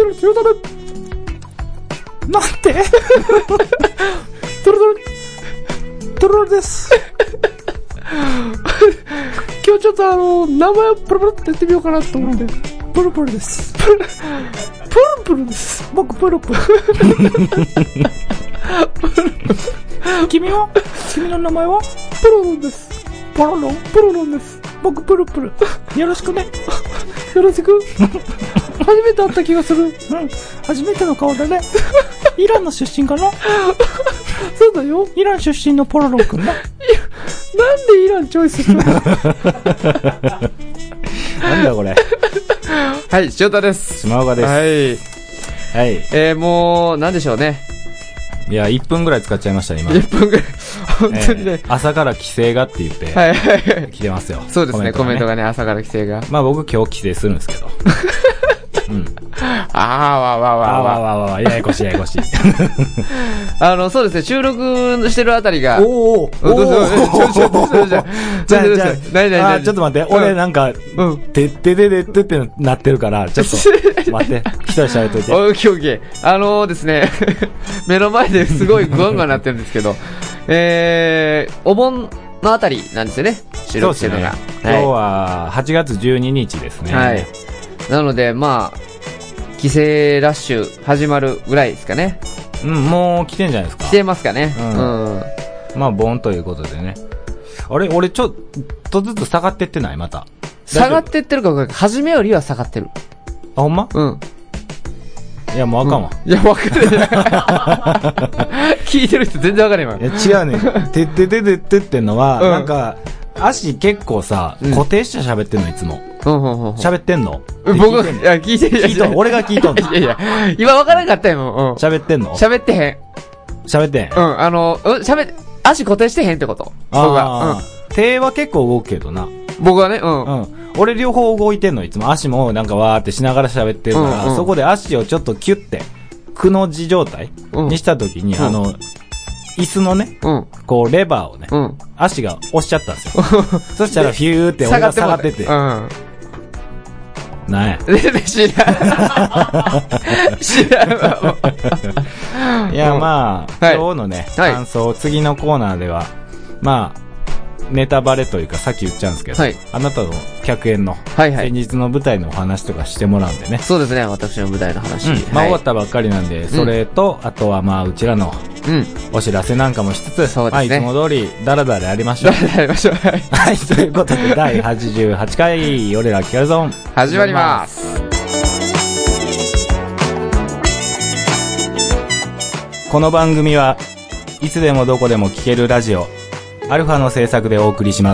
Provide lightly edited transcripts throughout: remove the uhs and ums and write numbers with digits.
ルトルなんてトルトルです。今日ちょっと名前をプルプルって言ってみようかなと思って。プルプルです。プルプルです。僕プルプル。君の名前はプルロンです。プルロンです。僕プルプル。よろしくね。よろしく。初めて会った気がする。初めての顔だね。イランの出身かな。そうだよ。イラン出身のポロロン君だ。なんでイランチョイスしたの？なんだこれ。 はい、塩田です。 島岡です。はい。 もう、なんでしょうね。 いや、1分ぐらい使っちゃいましたね、今。 1分ぐらい。本当にね。 朝から帰省がって言って、 はい。 来てますよ。 そうですね、コメントがね、朝から帰省が。 まあ僕今日帰省するんですけど。うん。ややこしい。 そうですね、収録してるあたりが。 じゃあ、ちょっと待って、俺なんか、てってなってるから、ちょっと、待って、一人喋っといて。 オッケー。ですね、目の前ですごいグワンガンなってるんですけど、お盆のあたりなんですよね、収録してるのが。 今日は8月12日ですね。 はい。なので、まあ、帰省ラッシュ始まるぐらいですかね。 もう来てんじゃないですか。 来てますかね。 まあ、盆ということでね。あれ俺ちょっとずつ下がってってないまた。 下がってってるか、初めよりは下がってる。 あ、ほんま？いや、もうあかんわ。 いや、わかる。聞いてる人全然わかんないわ。 いや、違うね。てってんのは、なんか、足結構さ、固定して喋ってんの、いつも。喋ってんの？ 僕は、いや、聞いてる。 聞いとん。俺が聞いとんの。 いや、今わからんかったよ、 喋ってんの？ 喋ってへん。 喋ってん。 足固定してへんってこと。僕は。 手は結構動くけどな。 僕はね、 俺両方動いてんの、いつも。足もなんかわーってしながら喋ってるから、そこで足をちょっとキュッて、くの字状態にしたときに、椅子のね、こうレバーをね、足が押しちゃったんですよ。そしたらフィューって俺が下がってて。なんや。 知らんわ。 いや、まあ、今日のね、感想、次のコーナーでは、まあ、ネタバレというかさっき言っちゃうんですけど、あなたの100円の先日の舞台のお話とかしてもらうんでね。 そうですね、私の舞台の話。 まあ終わったばっかりなんで、それと、あとはまあうちらのお知らせなんかもしつつ、まあいつも通りダラダラやりましょう。 はい、 ということで第88回俺ら聞かるゾーン始まります。 この番組はいつでもどこでも聞けるラジオアルファの制作でお送りします。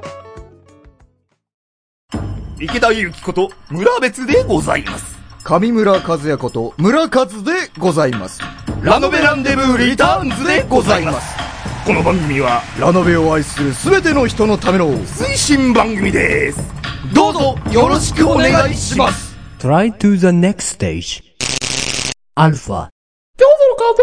池田祐希こと村別でございます。 上村和也こと村和でございます。 ラノベランデブーリターンズでございます。この番組はラノベを愛するすべての人のための推進番組です。どうぞよろしくお願いします。 Try to the next stage アルファ。 どうぞの感想。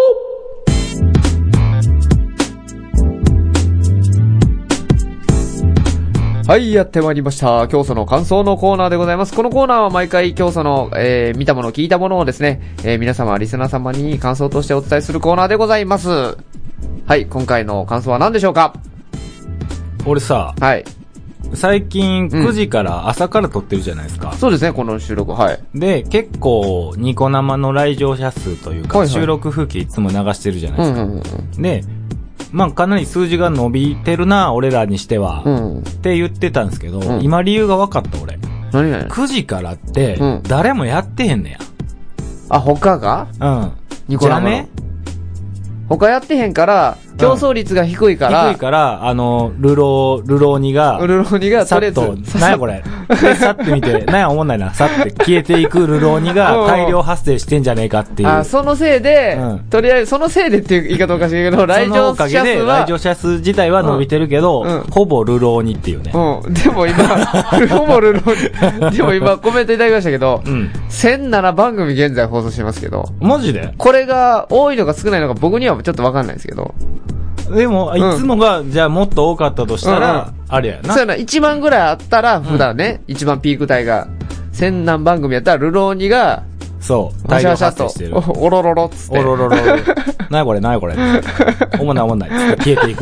はい、やってまいりました。教祖の感想のコーナーでございます。このコーナーは毎回教祖の、見たもの、聞いたものをですね、皆様、リスナー様に感想としてお伝えするコーナーでございます。はい、今回の感想は何でしょうか？ 俺さ、 はい。 最近9時から朝から撮ってるじゃないですか。 そうですね、この収録。はい。 で、結構、ニコ生の来場者数というか、収録風景いつも流してるじゃないですか。で、まあかなり数字が伸びてるな、俺らにしては。って言ってたんですけど、今理由が分かった、俺。 何々 9時からって、誰もやってへんねや。 あ、他が？ニコ生の。じゃあね。他やってへんから、競争率が低いから。 低いから、ルローニが、 さっと、 なんやこれ。で、さって見て、なんや思んないな、さって消えていくルローニが大量発生してんじゃねえかっていう。 あ、そのせいで、とりあえず、そのせいでっていう言い方おかしいけど、来場者数は。 来場者数自体は伸びてるけど、ほぼルローニっていうね。 でも今、ほぼルローニ。でも今コメントいただきましたけど、1007番組現在放送してますけど。 マジで？ これが多いのか少ないのか僕にはちょっとわかんないですけど。 でも、いつもが、じゃあもっと多かったとしたら、あれやな。 そうやな、1万ぐらいあったら、普段ね、一番ピーク帯が、1000何番組やったら、ルローニが、 そう。 わ大量しゃわしゃっと発生してる。 おろろろっつっておろろろ。なにこれなにこれ。おもんないおもんない。消えていく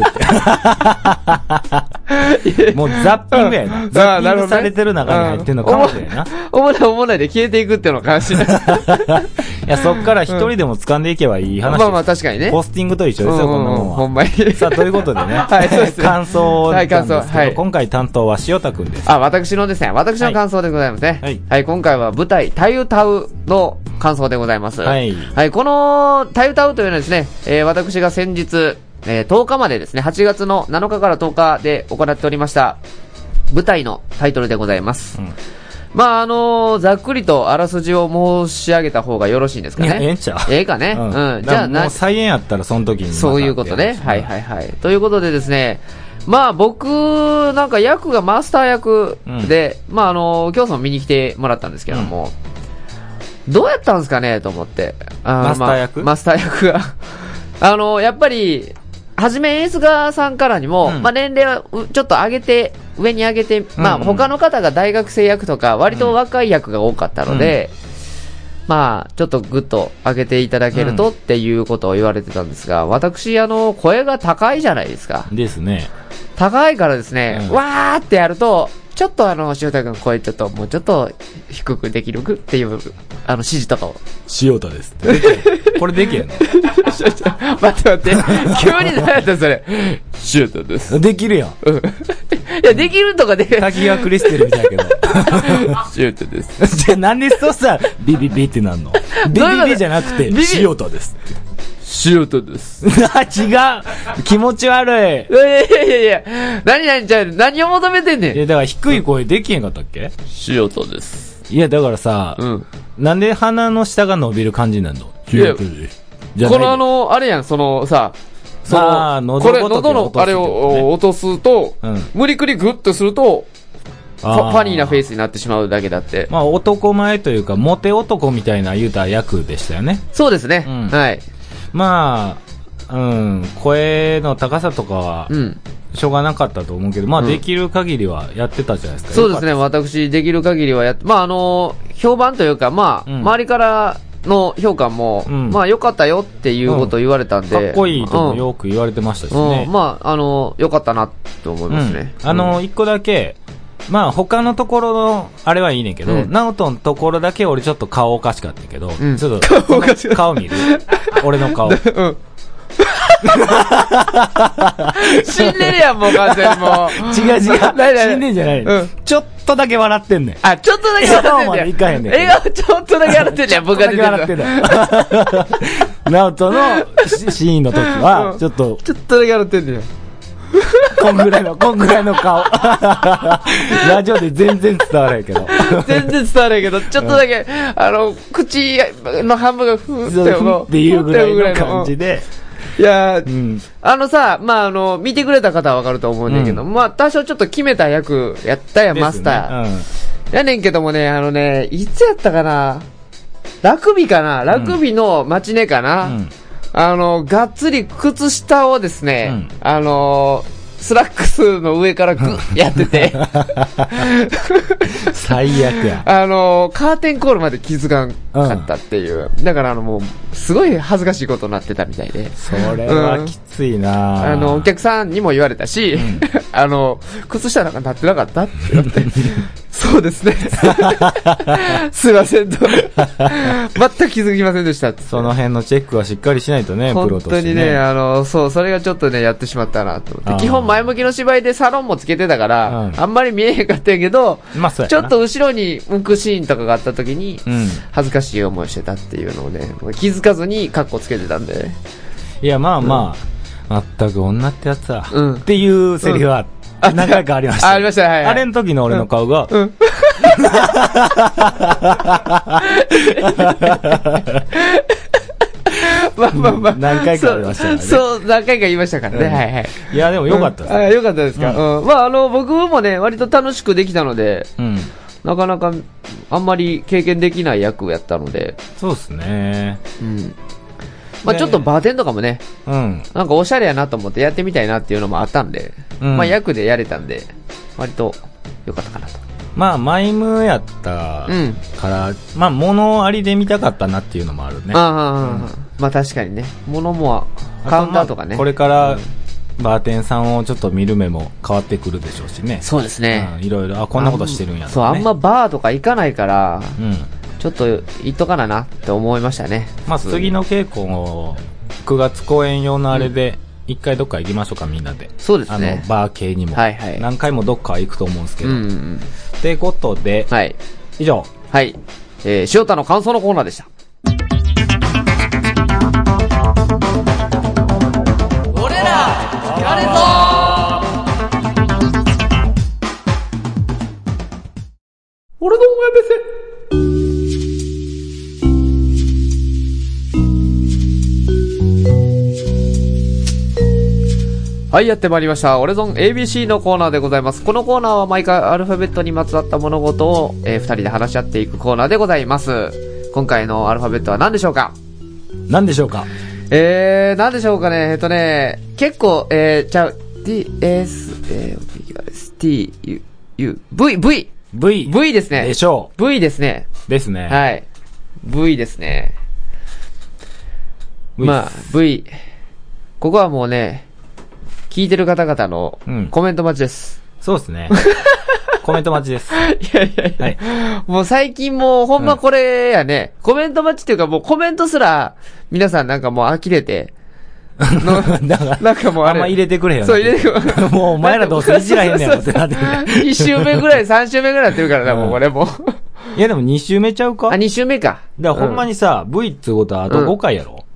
って。もうザッピングやな。ザッピングされてる中に入ってるのかもしれんな。 おもんないおもんないで消えていくっていうのかもしれない。 いや、そっから一人でも掴んでいけばいい話です。 まあまあ確かにね。 ポスティングと一緒ですよ、こんなもんは。 ほんまに。 さあ、ということでね。 はい、そうですね。 感想なんですけど、 はい、 今回担当は塩田くんです。 あ、私のですね、私の感想でございますね。 はい。 はい、今回は舞台、タユタウの感想でございます。 はい。 はい、この、タユタウというのはですね、私が先日、10日までですね、8月の7日から10日で行っておりました、舞台のタイトルでございます。うん、まあ、ざっくりとあらすじを申し上げた方がよろしいんですかね。 ええんちゃう。 ええかね。うん。 じゃあ、もう再演やったらその時に。 そういうことね。はいはいはい。ということでですね、まあ僕、なんか役がマスター役で、まあ京さん見に来てもらったんですけども、どうやったんですかねと思って。 マスター役、 マスター役が。やっぱり、はじめ演出家さんからにも、まあ年齢をちょっと上げて、上に上げて、まあ他の方が大学生役とか、割と若い役が多かったので、まあ、ちょっとグッと上げていただけるとっていうことを言われてたんですが、私、声が高いじゃないですか。 ですね。 高いからですね、わーってやると、ちょっと塩田君声ちょっと、もうちょっと低くできるっていう、指示とかを。 塩田ですって。これできへんの待って。急に何やったそれ。塩田です。 できるやん。 いや、できるとかできる。 滝川クリステルみたいやけど。 塩田です。 じゃあなんでそうさ、ビビビってなんのビビビじゃなくて、塩田です。 塩田です。 違う気持ち悪い。 いや。何を求めてんねん。 いや、だから低い声できへんかったっけ塩田です。 いや、だからさ、なんで鼻の下が伸びる感じになるの塩田です。 このあれやん、これ、喉のあれを落とすと、無理くりグッとすると、ファニーなフェイスになってしまうだけだって。 まあ、男前というか、モテ男みたいな言うた役でしたよね。 そうですね。はい。 まあ、声の高さとかは、しょうがなかったと思うけど、まあ、できる限りはやってたじゃないですか。 そうですね、私、できる限りはやって、まあ、評判というか、まあ、周りからの評価も、まあ、良かったよっていうことを言われたんで。 かっこいいともよく言われてましたしね。 まあ、良かったなと思いますね。 一個だけ、まあ他のところのあれはいいねんけど、ナオトのところだけ俺ちょっと顔おかしかったけど、ちょっと顔見る俺の顔。 死んでるやんもう完全にもう。 違う。死んでんじゃない。ちょっとだけ笑ってんねん。 あ、ちょっとだけ笑ってんねん。 笑顔までいかへんねん。 笑顔ちょっとだけ笑ってんねん。僕が出てる。 笑ってんねん。ナオトのシーンの時は、ちょっとだけ笑ってんねん。 こんぐらいの顔。ラジオで全然伝わらへんけど。 全然伝わらへんけど、ちょっとだけ、口の半分がふーっていうぐらいの感じで。 いやー、まあ見てくれた方はわかると思うんだけど、まあ多少ちょっと決めた役やったやん、マスター。やねんけどもね、いつやったかな、ラグビーのマチネかな。がっつり靴下をですね、スラックスの上からグッやってて最悪や。 カーテンコールまで気づかんかったっていう。だからもう、すごい恥ずかしいことになってたみたいで。 それはきついなお客さんにも言われたし、靴下なんかなってなかったって言って、そうですね。すいませんと。全く気づきませんでしたって。 その辺のチェックはしっかりしないとね、プロとしてね。 本当にね、それがちょっとね、やってしまったなと思って。基本前向きの芝居でサロンもつけてたから、あんまり見えへんかったんやけど、ちょっと後ろに向くシーンとかがあった時に、恥ずかしい思いしてたっていうのをね、気づかずにカッコつけてたんで。 いや、まあ、全く女ってやつは、っていうセリフは、何回かありました。 ありました、はい。 あれの時の俺の顔が、 まあ。 何回かありましたからね。 そう、何回か言いましたからね。はいはい。 いや、でもよかったです。 よかったですか。まあ、僕もね、割と楽しくできたので、なかなか、あんまり経験できない役をやったので。 そうですね。 まあちょっとバーテンとかもね、なんかおしゃれやなと思ってやってみたいなっていうのもあったんで、まあ役でやれたんで、割と良かったかなと。 まあ、マイムやったから、まあ、物ありで見たかったなっていうのもあるね。 まあ確かにね。物も、カウンターとかね。 これから、バーテンさんをちょっと見る目も変わってくるでしょうしね。 そうですね。 いろいろ、こんなことしてるんやとかね。 そう、あんまバーとか行かないから、ちょっと行っとかなって思いましたね。 まあ、次の稽古を、9月公演用のあれで、一回どっか行きましょうか、みんなで。 そうですね。 バー系にも。 はいはい。 何回もどっか行くと思うんですけど。ってことで、 はい。 以上。 はい。塩田の感想のコーナーでした。俺ら、やれぞ俺のお前目線。はい、やってまいりました。オレゾン ABC のコーナーでございます。このコーナーは毎回アルファベットにまつわった物事を、二人で話し合っていくコーナーでございます。今回のアルファベットは何でしょうか？ 何でしょうか？ 何でしょうかね。結構、D, S, T, U, V ですね。 でしょう。V ですね。 ですね。 はい。V ですね。まあ、V。ここはもうね、聞いてる方々のコメント待ちです。 そうですね。コメント待ちです。 いやいやいや、はい。もう最近もうほんまこれやね、コメント待ちっていうかもうコメントすら、皆さんなんかもう呆れて、なんかもうあれ。 あんま入れてくれよ。 そう入れてくれ。 もうお前らどうせいじらへんねんってなってるね。 2週目ぐらい、3週目ぐらいやってるからな、もうこれも。 いやでも2週目ちゃうか？ あ、2週目か。 だからほんまにさ、V ってことはあと5回やろ？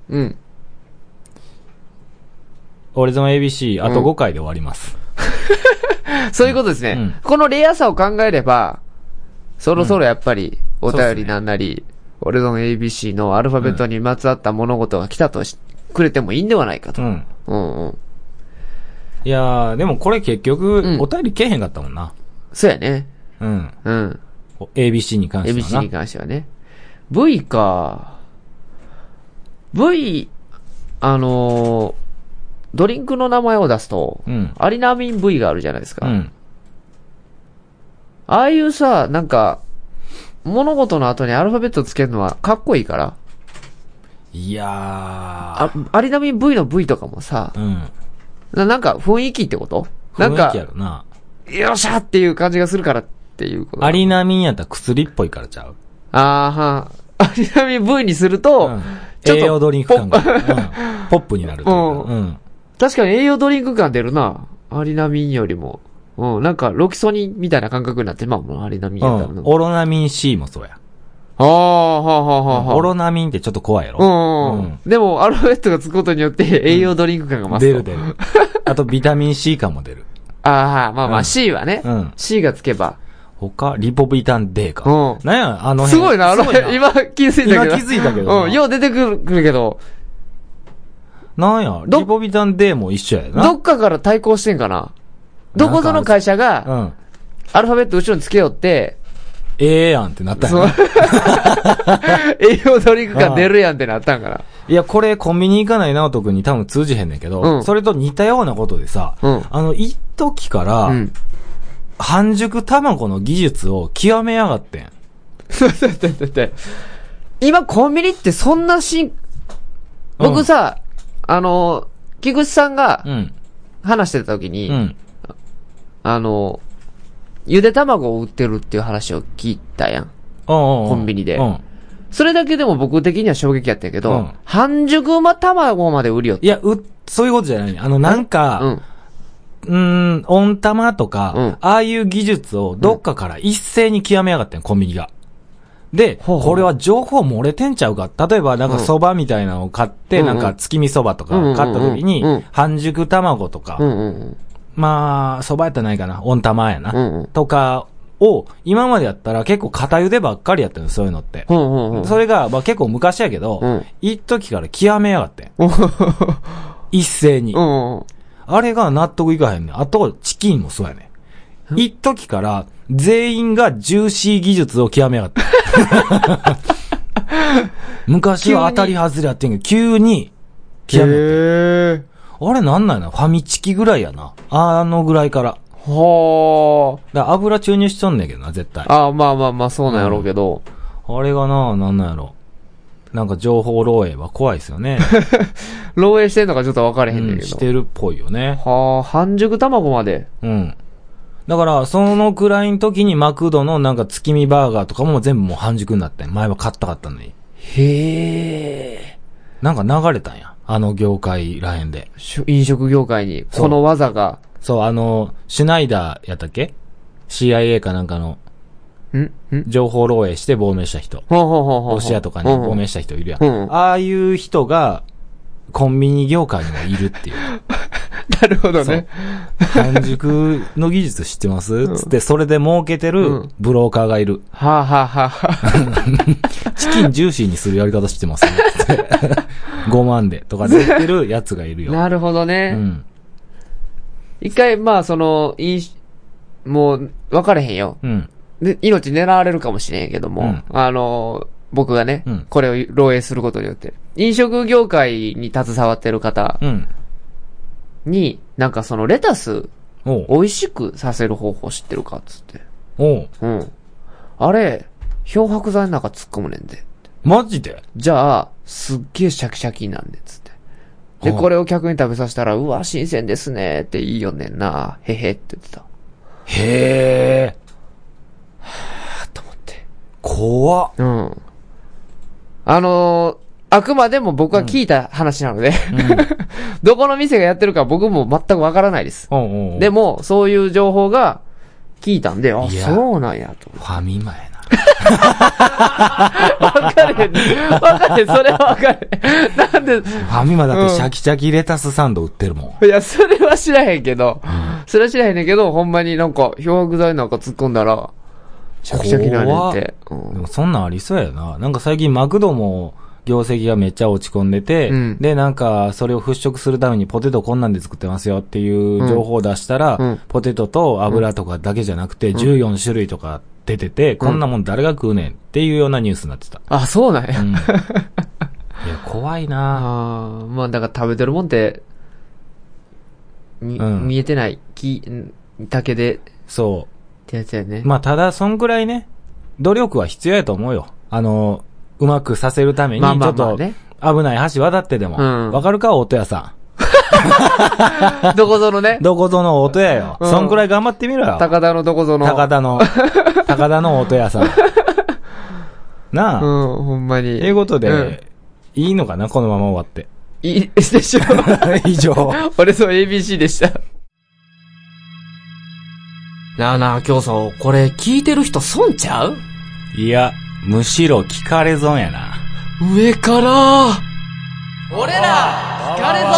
俺ゾン ABC、あと5回で終わります。 そういうことですね。このレアさを考えれば、そろそろやっぱり、お便りなんなり、俺ゾン ABC のアルファベットにまつわった物事が来たとくれてもいいんではないかと。 いやー、でもこれ結局、お便りけえへんかったもんな。 そうやね。 ABC に関してはな。 ABC に関してはね。V か。V、ドリンクの名前を出すと、アリナミン V があるじゃないですか。ああいうさ、なんか、物事の後にアルファベットつけるのはかっこいいから。 いやー。 アリナミン V の V とかもさ、なんか雰囲気ってことなんか、 雰囲気やろな。 よっしゃっていう感じがするからっていうこと。 アリナミンやったら薬っぽいからちゃう。 アリナミン V にすると、 ちょっと栄養ドリンク感が、ポップになるというか。 確かに栄養ドリンク感出るな。アリナミンよりも。なんか、ロキソニンみたいな感覚になって、まあ、もうアリナミンやったら。 オロナミン C もそうや。オロナミンってちょっと怖いやろ。 でも、アルファベットがつくことによって栄養ドリンク感が増す。 出る。あと、ビタミン C 感も出る。 まあ C はね。C がつけば。 他、リポビタン D か。なんや、あの辺。 すごいな、今気づいたけど。 今気づいたけど。 よう出てくるけど。 なんや、リポビタン D も一緒やな。 どっかから対抗してんかな。どこぞの会社が、アルファベット後ろにつけよって、 やんってなったんやな。 栄養ドリンク感出るやんってなったんかな。 いや、これコンビニ行かない直人君に多分通じへんねんけど、それと似たようなことでさ、一時から、半熟卵の技術を極めやがってん。 今コンビニってそんな僕さ、菊池さんが、話してた時に、ゆで卵を売ってるっていう話を聞いたやん。コンビニで。それだけでも僕的には衝撃やったんやけど、半熟卵まで売りよって。 いや、そういうことじゃないね。なんか、温玉とか、ああいう技術をどっかから一斉に極めやがってん、コンビニが。で、これは情報漏れてんちゃうか。例えばなんか蕎麦みたいなのを買って、なんか月見蕎麦とか買った時に、半熟卵とか、まあ、蕎麦やったらないかな。温玉やな。とかを、今までやったら結構片茹でばっかりやったの、そういうのって。それが、まあ結構昔やけど、一時から極めやがってん。一斉に。あれが納得いかへんねん。あと、チキンもそうやねん。一時から、全員がジューシー技術を極めやがって。昔は当たり外れやってんけど、急に極めて。あれなんなんやな、ファミチキぐらいやな。ぐらいから。 はだから油注入しちゃうんだけどな、絶対。 あ。あ、まあまあまあ、そうなんやろうけど。 あれがな、なんなんやろ。なんか情報漏洩は怖いですよね。 漏洩してんのかちょっと分かれへんねんけど。 してるっぽいよね。 はあ、半熟卵まで。 うん。だから、そのくらいの時にマクドのなんか月見バーガーとかも全部もう半熟になってん。前は買ったかったのに。 へえ。 なんか流れたんや。あの業界らへんで。 飲食業界に、この技が。 そう、シュナイダーやったっけ ?CIA かなんかの、情報漏洩して亡命した人。ロシアとかに亡命した人いるやん。ああいう人が、コンビニ業界にもいるっていう。 なるほどね。 半熟の技術知ってますつって、それで儲けてるブローカーがいる。 はあ、はあはあ、 チキンジューシーにするやり方知ってます5万でとかで言ってるやつがいるよ。 なるほどね。一回、まあ、もう、分かれへんよ。で、命狙われるかもしれんけども、僕がね、これを漏洩することによって、飲食業界に携わってる方に、なんかレタス、美味しくさせる方法知ってるかつって。あれ、漂白剤の中突っ込むねんで。 マジで？ じゃあ、すっげえシャキシャキなんで、つって。で、これを客に食べさせたら、うわ、新鮮ですねっていいよねんな。へへって言ってた。 へー。 はぁ、と思って。 怖っ。 あくまでも僕が聞いた話なので、どこの店がやってるか僕も全くわからないです。でも、そういう情報が聞いたんで、あ、そうなんやと。 ファミマやな。 わかれへん。それはわかれへん。なんで。 ファミマだってシャキシャキレタスサンド売ってるもん。いや、それは知らへんけど、それは知らへんねんけど、ほんまになんか、漂白剤なんか突っ込んだら、シャキシャキなんねんって。 でもそんなんありそうやな。なんか最近マクドも、業績がめっちゃ落ち込んでて、で、なんか、それを払拭するためにポテトこんなんで作ってますよっていう情報を出したら、ポテトと油とかだけじゃなくて、14種類とか出てて、こんなもん誰が食うねんっていうようなニュースになってた。 あ、そうなんや。 いや、怖いなまあ、だから食べてるもんって、見えてない、だけで、 そう。 ってやつやね。 まあ、ただ、そんくらいね、努力は必要やと思うよ。うまくさせるために、ちょっと、危ない橋渡ってでも。わかるか、音屋さん。どこぞのね。 どこぞの音屋よ。そんくらい頑張ってみろよ。 高田のどこぞの。 高田の音屋さん。なあ。 ほんまに。 ということで、いいのかな、このまま終わって。 いいでしょ。 以上。 俺そう ABC でした。なあなあ、今日さ、これ聞いてる人損ちゃう？ いや、むしろ聞かれ損やな。 上から俺ら聞かれ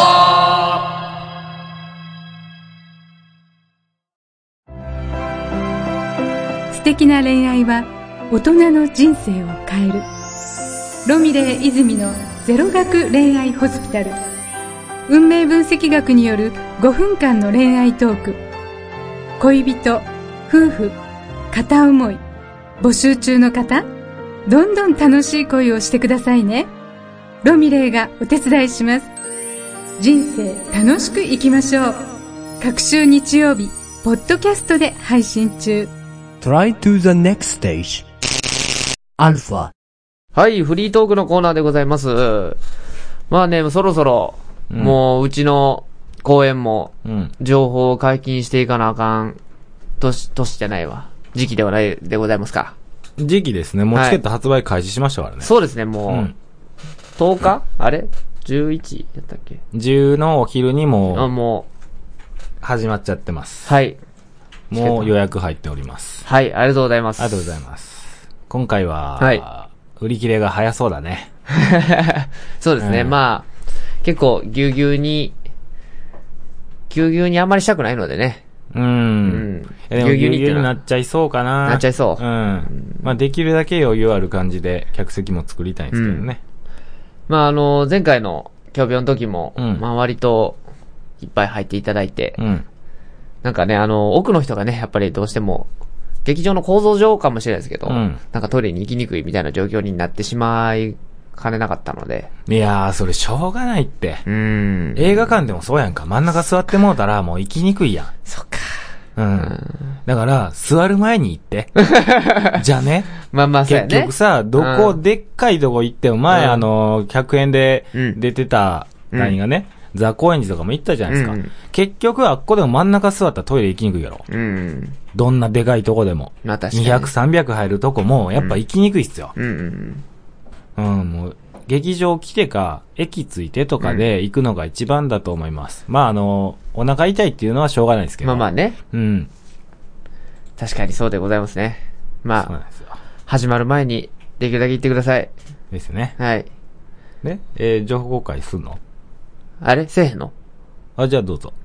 損。素敵な恋愛は大人の人生を変える。ロミレイ泉のゼロ学恋愛ホスピタル。運命分析学による5分間の恋愛トーク。恋人、夫婦、片思い、募集中の方、どんどん楽しい恋をしてくださいね。ロミレイがお手伝いします。人生楽しく生きましょう。各週日曜日、ポッドキャストで配信中。 Try to the next stage. Alpha。 はい、フリートークのコーナーでございます。まあね、そろそろ、もううちの公演も、情報を解禁していかなあかん、年じゃないわ。時期ではないでございますか。 時期ですね。もうチケット発売開始しましたからね。 そうですね、もう、10日あれ ?11 やったっけ ?10 のお昼にもう、始まっちゃってます。 はい。 もう予約入っております。 はい、ありがとうございます。 ありがとうございます。今回は、売り切れが早そうだね。 そうですね、まあ、結構ぎゅうぎゅうにあんまりしたくないのでね。 でもぎゅうぎゅうになっちゃいそうかな。 なっちゃいそう。 まあできるだけ余裕ある感じで客席も作りたいんですけどね。 まあ前回の競病の時も、まあ割といっぱい入っていただいて、なんかね、奥の人がね、やっぱりどうしても、劇場の構造上かもしれないですけど、なんかトイレに行きにくいみたいな状況になってしまいかねなかったので。 いやー、それしょうがないって。映画館でもそうやんか。真ん中座ってもうたらもう行きにくいやん。 そっか。 うん。だから、座る前に行って。じゃあね。 まあまあ、そうやね。 結局さ、どこ、でっかいとこ行っても、前、100円で出てた、何がね、ザ・高円寺とかも行ったじゃないですか。結局、あっこでも真ん中座ったらトイレ行きにくいやろ。どんなでかいとこでも。 まあ確かに。 200、300入るとこも、やっぱ行きにくいっすよ。もう、劇場来てか、駅着いてとかで行くのが一番だと思います。まあお腹痛いっていうのはしょうがないですけど。 まあまあね。 うん。 確かにそうでございますね。まあ、始まる前にできるだけ言ってください。 ですね。 はい。 ね、情報公開すんの？ あれせえへんの？ あ、じゃあどうぞ。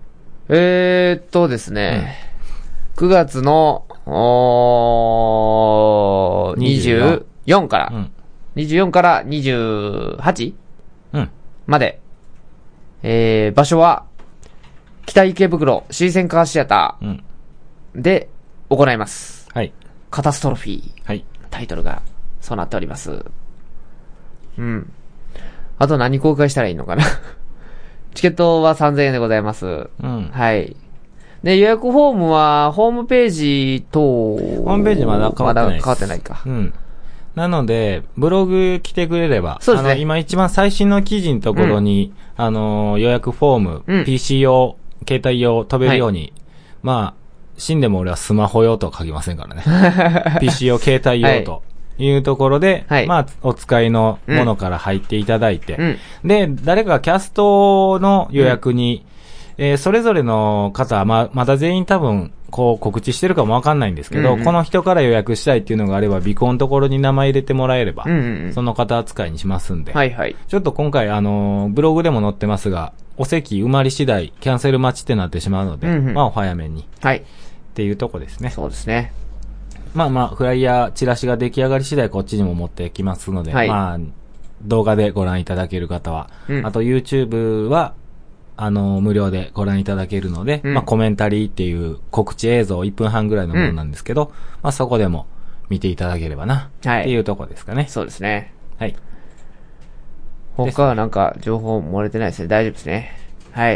ですね、9月の、24から、24から28？ まで、場所は、北池袋シーセンカーシアターで行います。 はい。 カタストロフィー。 はい。 タイトルが、そうなっております。うん。あと何公開したらいいのかなチケットは3000円でございます。はい。で、予約フォームは、ホームページ等。ホームページまだ変わってないです。 まだ変わってないか。 なので、ブログ来てくれれば、 そうですね。 今一番最新の記事のところに、予約フォーム、PC 用、携帯用飛べるように、まあ、死んでも俺はスマホ用とは書きませんからね。PC 用、携帯用というところで、まあ、お使いのものから入っていただいて、で、誰かキャストの予約に、それぞれの方は、まだ全員多分、こう告知してるかもわかんないんですけど、この人から予約したいっていうのがあれば、尾行のところに名前入れてもらえれば、その方扱いにしますんで、ちょっと今回、ブログでも載ってますが、お席埋まり次第、キャンセル待ちってなってしまうので、まあお早めに。っていうとこですね。 そうですね。 まあまあ、フライヤー、チラシが出来上がり次第こっちにも持ってきますので、まあ、動画でご覧いただける方は、あと YouTube は、無料でご覧いただけるので、まあコメンタリーっていう告知映像1分半ぐらいのものなんですけど、まあそこでも見ていただければな、っていうとこですかね。 そうですね。 はい。 他はなんか情報漏れてないですね。大丈夫ですね。はい。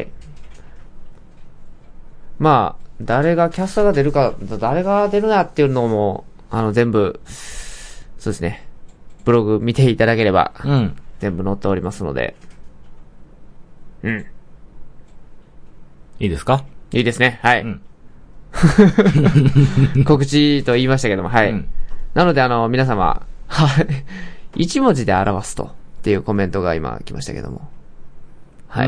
まあ、誰がキャスターが出るか、誰が出るなっていうのも、全部、そうですね。ブログ見ていただければ、全部載っておりますので。 いいですか？ いいですね。はい。告知と言いましたけども、はい。なので、皆様、一文字で表すと、っていうコメントが今来ましたけども。はい。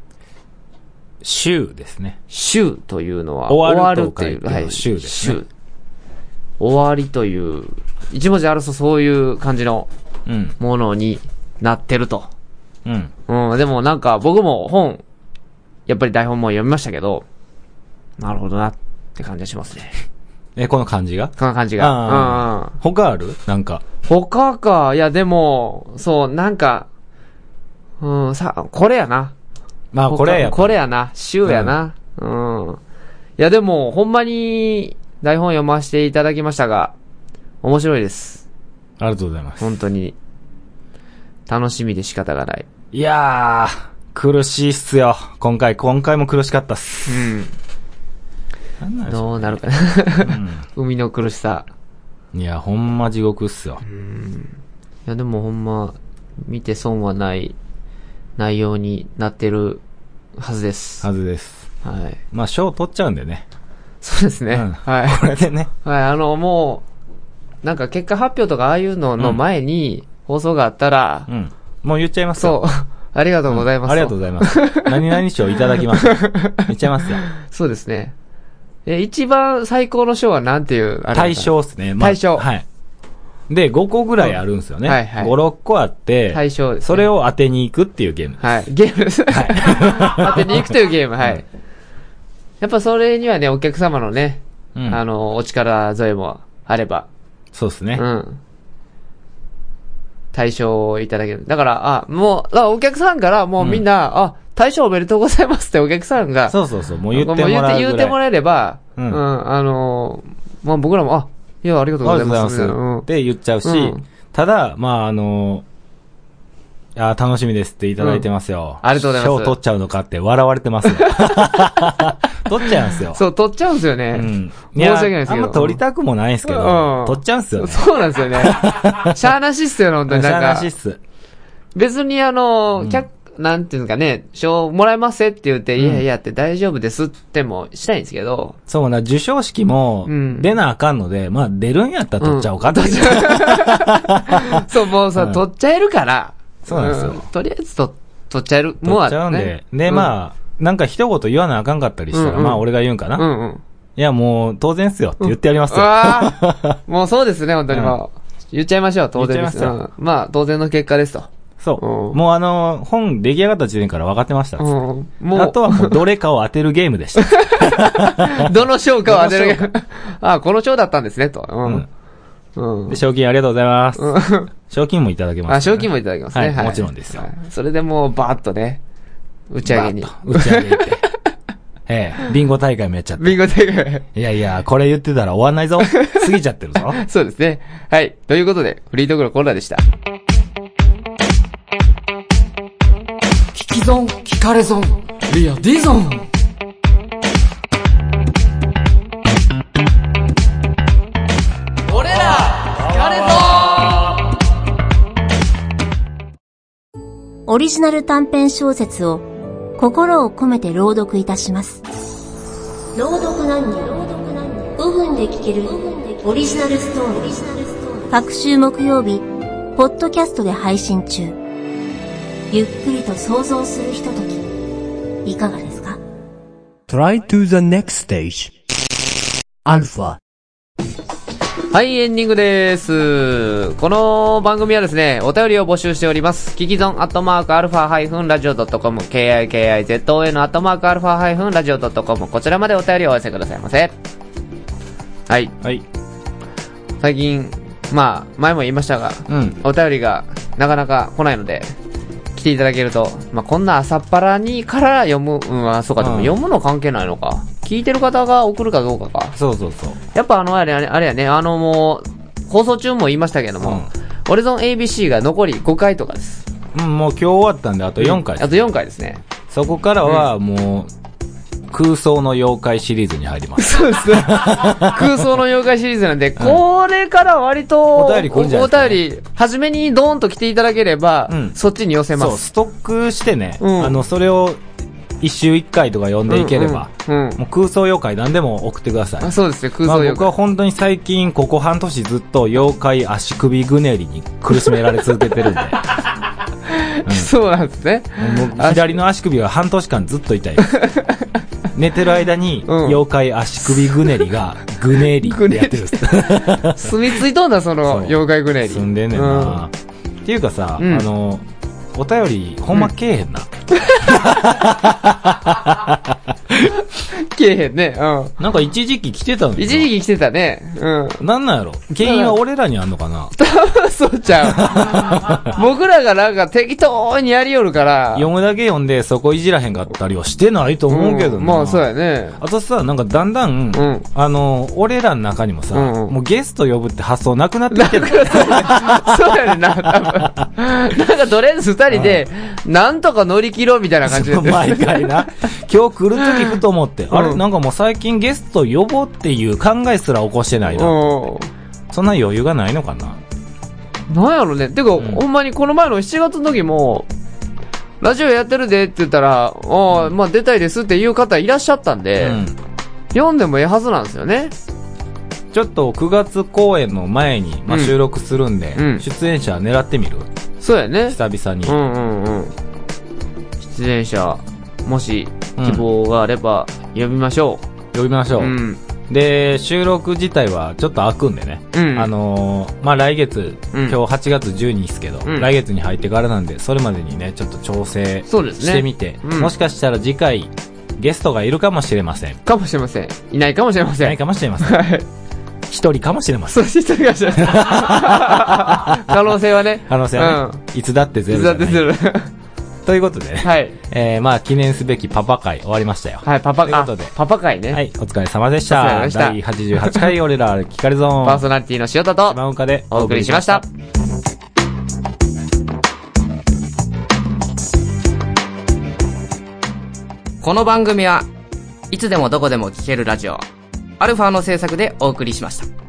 週ですね。 週というのは、 終わるっていう、はい、週ですね。 終わりという、一文字で表すとそういう感じのものになってると。でもなんか僕もやっぱり台本も読みましたけど、なるほどなって感じがしますね。 この感じが？ この感じが。 他ある？なんか。 他か。いやでも、そう、なんか、これやな。 まあこれやな。週やな。いやでも、ほんまに台本読ませていただきましたが、面白いです。 ありがとうございます。 本当に。楽しみで仕方がない。 いやー、苦しいっすよ。今回も苦しかったっす。 どうなるかな。海の苦しさ。 いや、ほんま地獄っすよ。 いや、でもほんま、見て損はない内容になってるはずです。 はい。まあ、賞取っちゃうんでね。 そうですね。はい。 これでね。 はい、もう、なんか結果発表とかああいうのの前に放送があったら、 もう言っちゃいますよ。 そう。ありがとうございます。 ありがとうございます。何々賞いただきました。言っちゃいますよ。 そうですね。一番最高の賞はなんていう、 大賞ですね。 大賞。 はい。で、5個ぐらいあるんですよね。5、6個あって、 大賞です。 それを当てに行くっていうゲームです。 はい。ゲームです。はい。当てに行くというゲーム、はい。やっぱそれにはね、お客様のね、お力添えもあれば。 そうですね。 大賞をいただける。だから、お客さんからもうみんな、大賞おめでとうございますってお客さんが。 そう。もう言ってもらう。 言ってもらえれば、まあ僕らも、いや、ありがとうございます。 って言っちゃうし、ただ、まああ楽しみですっていただいてますよ。 ありがとうございます。 賞取っちゃうのかって笑われてますよ。取っちゃうんですよ。 そう、取っちゃうんですよね。 申し訳ないですけど。 あんま取りたくもないんですけど、取っちゃうんですよね。 そうなんですよね。しゃーなしっすよね、本当に。 しゃーなしっす。 別になんていうんですかね、賞もらえますって言って、いやいやって大丈夫ですってもしたいんですけど。 そうな、授賞式も出なあかんので、まあ出るんやったら取っちゃおうかって。 そう、もうさ、取っちゃえるから。 そうなんですよ。 とりあえず取っちゃえる。 取っちゃうんで。で、まあ、なんか一言言わなあかんかったりしたら、まあ俺が言うんかな。いや、もう当然っすよって言ってやりますよ。 もうそうですね、本当にもう。言っちゃいましょう、当然です。まあ、当然の結果ですと。 そう。もう本出来上がった時点から分かってました。もう。あとはもうどれかを当てるゲームでした。 どの賞かを当てるゲーム。あ、この賞だったんですね、と。 で、賞金ありがとうございます。賞金もいただけます。 賞金もいただけますね。 はい、もちろんですよ。 それでもうバーッとね、打ち上げに。 打ち上げ行って。ビンゴ大会もやっちゃった。 ビンゴ大会。 いやいや、これ言ってたら終わんないぞ。過ぎちゃってるぞ。 そうですね。はい。ということで、フリートークのコーナーでした。 聞き損、聞かれ損、リアディゾン。 俺ら、聞かれ損。オリジナル短編小説を心を込めて朗読いたします。朗読何人5分で聞けるオリジナルストーリー。各週木曜日、ポッドキャストで配信中。ゆっくりと想像するひととき、いかがですか？ Try to the next stage. Alpha。 はい、エンディングです。この番組はですね、お便りを募集しております。キキゾン@alpha-radio.com、KIKIZON@alpha-radio.com、こちらまでお便りをお寄せくださいませ。はい。 はい。 最近、まあ、前も言いましたが、お便りがなかなか来ないので、来ていただけると、まあ、こんな朝っぱらにから読む、そうか、でも読むの関係ないのか。聞いてる方が送るかどうかか。 そうそうそう。 やっぱあれやね、もう、放送中も言いましたけども、オリゾン ABC が残り5回とかです。 もう今日終わったんで、あと4回です。 あと4回ですね。 そこからはもう、空想の妖怪シリーズに入ります。 そうですね。空想の妖怪シリーズなんで、これから割と、 お便り来るんじゃないですか、 お便り、初めにドーンと来ていただければ、そっちに寄せます。 そう、ストックしてね、それを、一週一回とか読んでいければ、もう空想妖怪何でも送ってください。 そうですね、空想妖怪。 僕は本当に最近、ここ半年ずっと妖怪足首ぐねりに苦しめられ続けてるんで。 そうなんですね。 左の足首は半年間ずっと痛いです。寝てる間に、妖怪足首ぐねりが、ぐねりってやってるんです。 住み着いとんだ、その、妖怪ぐねり。 住んでんねんな。っていうかさ、お便り、ほんまけえへんな。 けえへんね。 なんか一時期来てたの一時期来てたね。 なんなんやろ、原因は俺らにあんのかな。 そうちゃう。僕らがなんか適当にやりよるから。 読むだけ読んでそこいじらへんかったりはしてないと思うけどな。 まあそうやね。 あとさ、なんかだんだん、俺らの中にもさ、もうゲスト呼ぶって発想なくなってきてる。 そうやねんな、多分。なんかとりあえず二人で、なんとか乗り切ろうみたいな感じで。 毎回な。今日来るときふと思って、あれなんかもう最近ゲスト呼ぼうっていう考えすら起こしてないな。そんな余裕がないのかな。 なんやろね。てか、ほんまにこの前の7月の時も、ラジオやってるでって言ったら、まあ出たいですっていう方いらっしゃったんで、読んでもええはずなんですよね。 ちょっと9月公演の前に、まあ、収録するんで、出演者狙ってみる？ そうやね。 久々に。 出演者、もし希望があれば呼びましょう。 呼びましょう。で、収録自体はちょっと開くんでね。まあ、来月、今日8月12日ですけど、来月に入ってからなんで、それまでにね、ちょっと調整してみて、もしかしたら次回、ゲストがいるかもしれません。 かもしれません。いないかもしれません。 いないかもしれません。一人かもしれません。 そう、一人かもしれません。可能性はね。 可能性はね。いつだってゼロじゃない。いつだってゼロ。ということでね。はい。まあ、記念すべきパパ会終わりましたよ。 はい、パパ会。ということで。パパ会ね。 はい、お疲れ様でした。お疲れ様でした。第88回俺ら聞かれゾーン。 パーソナリティの塩田と、 島岡でお送りしました。 この番組はいつでもどこでも聴けるラジオ、アルファの制作でお送りしました。